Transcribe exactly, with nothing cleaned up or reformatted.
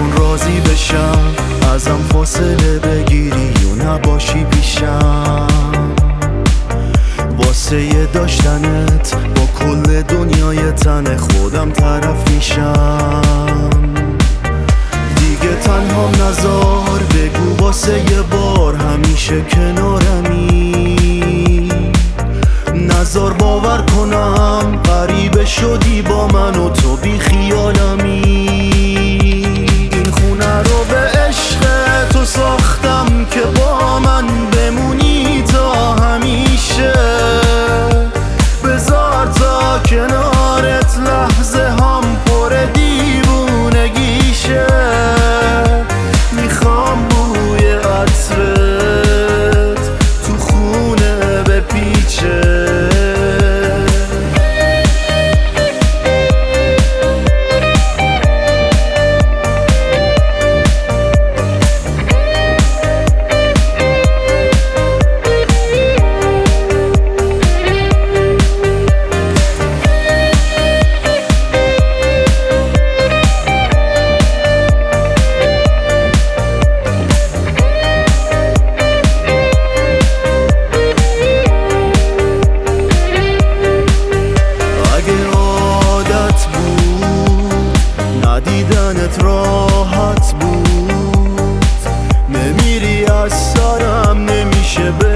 همون راضی بشم ازم فاصله بگیری و نباشی پیشم. واسه یه داشتنت با کل دنیای تن خودم طرف میشم. دیگه تنهام نذار، بگو واسه یه بار همیشه کنارمی. نذار باور کنم غریبه شدی با من و تو بی خیالمی. این خونه رو به عشق تو ساختم که با من بمونی تا همیشه. بذار تا کنارت لحظه هم پر دیوونگیشه. میخوام بوی عطرت تو خونه بپیچه. دیدنت راحت بود، نمیری از سرم نمیشه.